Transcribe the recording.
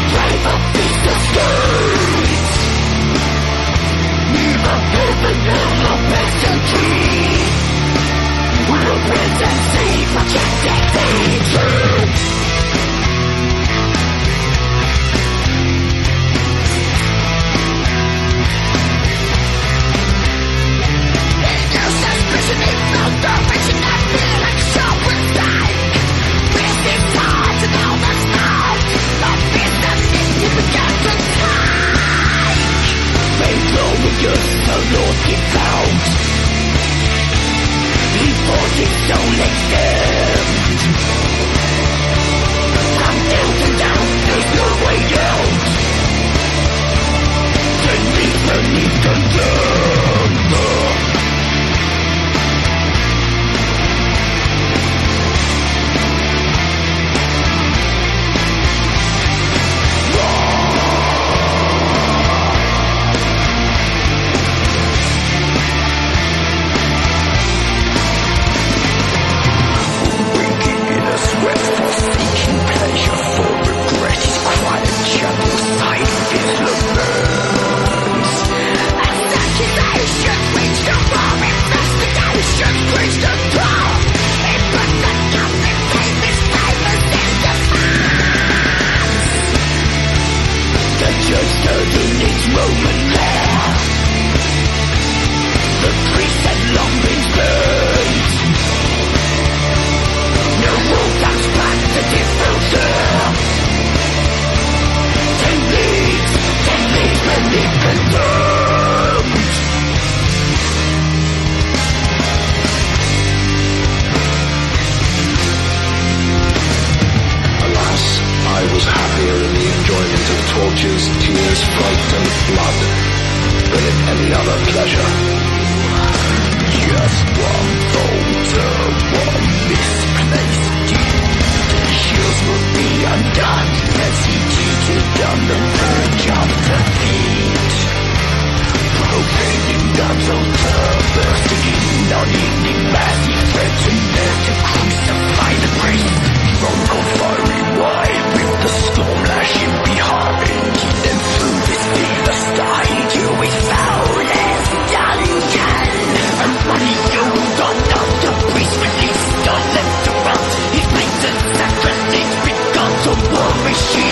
drive a piece of skate. Neither heaven nor peasantry will present safe projected hatred. No suspicion is no direction that feel like self-respect. This is hard to know the smoke. The business is began to take. They know with us the Lord gives out. He fought his soul extend. I'm down and down, there's no way out. Then beneath condemned. Machine.